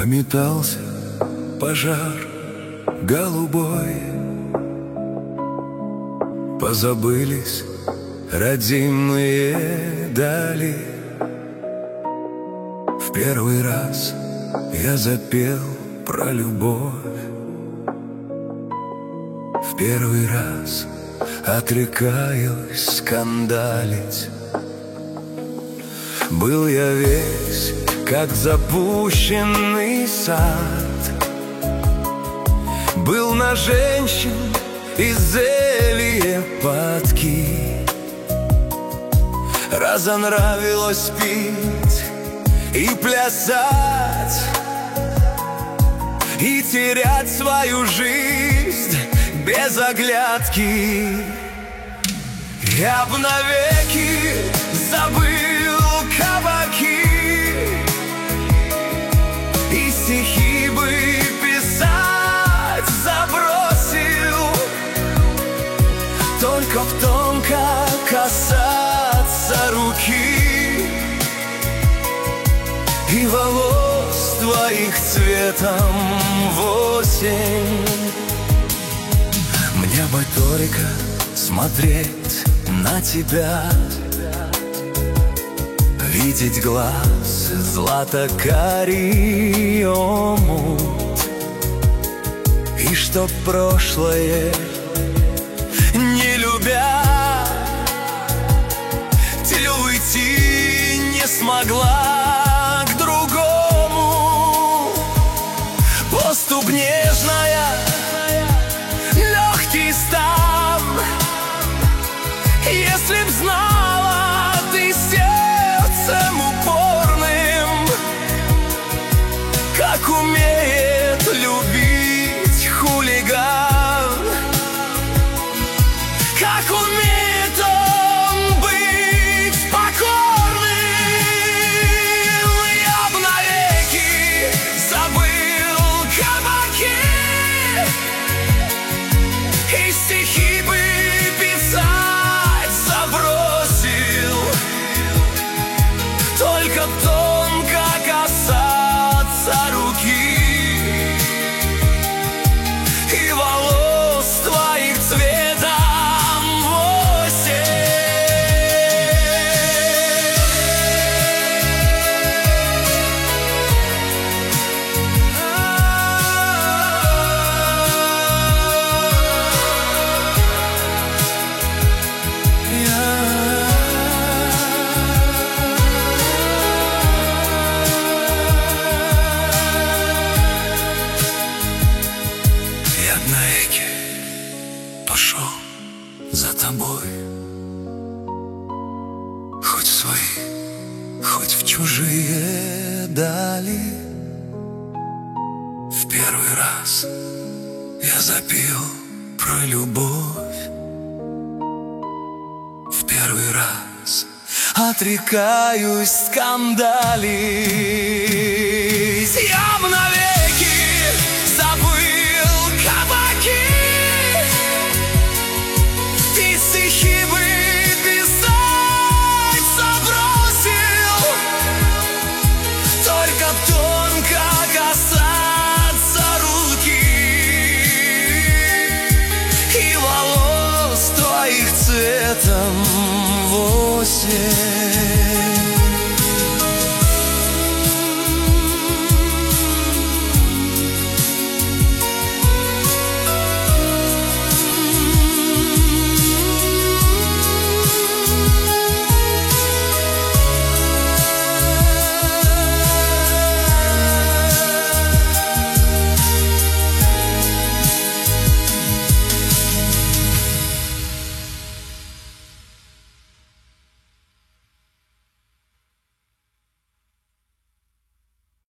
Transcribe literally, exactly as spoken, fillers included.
Заметался пожар голубой, позабылись родимые дали. В первый раз я запел про любовь, в первый раз отрекаюсь скандалить. Был я весь, как запущенный сад, был на женщин из зелья падки. Разонравилось пить и плясать, и терять свою жизнь без оглядки. Я б навеки забыл кабаки и стихи бы писать забросил, только б тонко касаться руки и волос твоих цветом в осень. Мне бы только смотреть на тебя, видеть глаз злато-карий омут, и чтоб прошлое, не любя, ты уйти не смогла к другому. Поступь нежная, легкий стан, если б знала ты сердцем упорным, как умеет любить хулиган, как умеет он быть покорным. Я б навеки забыл кабаки и стихи бы писать забросил, только тонко касаться руки и волос твоих цветом в осень. Я б навеки пошел за тобой, хоть в свои, хоть в чужие дали. В первый раз я запел про любовь, в первый раз отрекаюсь скандалить. Я б навеки забыл кабаки и стихи бы писать забросил, только б тонко касаться руки и волос твоих цветом в осень.